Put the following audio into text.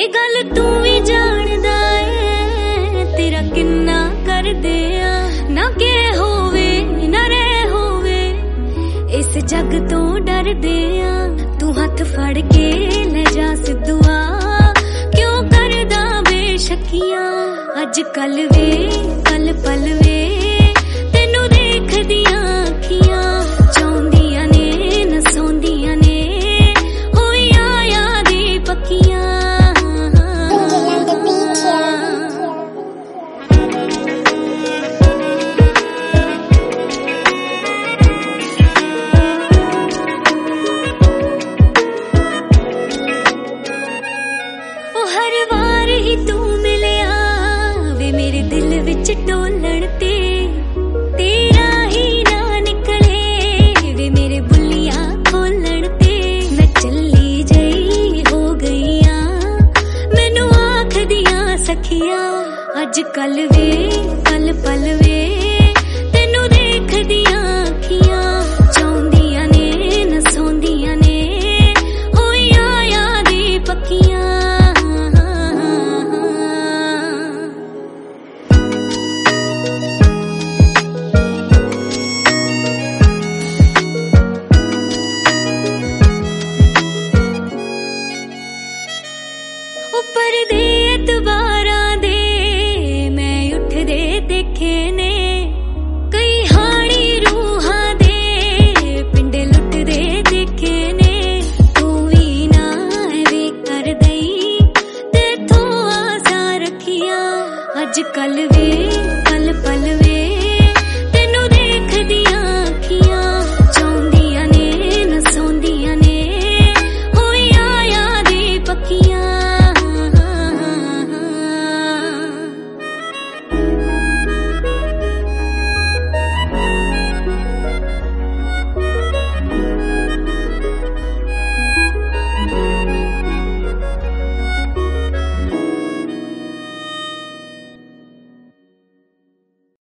ਇਹ ਗੱਲ ਤੂੰ ਵੀ ਜਾਣਦਾ ਏ ਤੇਰਾ ਕਿੰਨਾ ਕਰਦੇ ਆ ਨਾ ਕਿ ਹੋਵੇ ਨਾ ਰਹਿ ਹੋਵੇ ਇਸ ਜੱਗ ਤੋਂ ਡਰਦੇ ਆ ਤੂੰ ਹੱਥ ਫੜ ਕੇ ਲੈ ਜਾ ਸਿੱਧੂਆ ਕਿਉਂ ਕਰਦਾ ਬੇਸ਼ੱਕੀਆਂ ਅੱਜ ਕੱਲ ਵੇ ਪਲ ਪਲ ਵੇ ਤੈਨੂੰ ਦੇਖਦੀਆਂ ਅੱਖੀਆਂ ਚਾਹੁੰਦੀਆਂ ਨੇ ਨਸਾਉਂਦੀਆਂ ਨੇ ਹੋਈਆਂ ਯਾਦੀ ਪੱਕੀਆਂ ਹਰ ਵਾਰ ਹੀ ਤੂੰ ਮਿਲਿਆ ਵੇ ਮੇਰੇ ਦਿਲ ਵਿੱਚ ਟੋਲਣ ਤੇ ਤੇਰਾ ਹੀ ਨਾ ਨਿਕਲੇ ਵੇ ਮੇਰੇ ਬੁੱਲੀਆਂ ਖੋਲਣ ਤੇ ਮੈਂ ਚੱਲੀ ਜਈ ਹੋ ਗਈਆਂ ਮੈਨੂੰ ਆਖਦੀਆਂ ਸਖੀਆਂ ਅੱਜ ਕੱਲ ਵੇ ਪਲ ਪਲ ਵੇ ਤੈਨੂੰ ਦੇਖਦੀਆਂ ਅੱਖੀਆਂ ਚਾਹੁੰਦੀਆਂ ਨੇ ਨਸਾਉਂਦੀਆਂ ਨੇ ਹੋਈਆਂ ਯਾਦੀ ਪੱਕੀਆਂ ਉੱਪਰ ਦੇ ਇਤਬਾਰਾਂ ਦੇ ਮੈਂ ਉੱਠਦੇ ਦੇਖੇ ਨੇ ਕਈ ਹਾਣੀ ਰੂਹਾਂ ਦੇ ਪਿੰਡੇ ਲੁੱਟਦੇ ਦੇਖੇ ਨੇ ਤੂੰ ਵੀ ਨਾ ਐਵੇਂ ਕਰ ਦਈ ਤੇਥੋਂ ਆਸਾਂ ਰੱਖੀਆਂ ਅੱਜ ਕੱਲ ਵੇ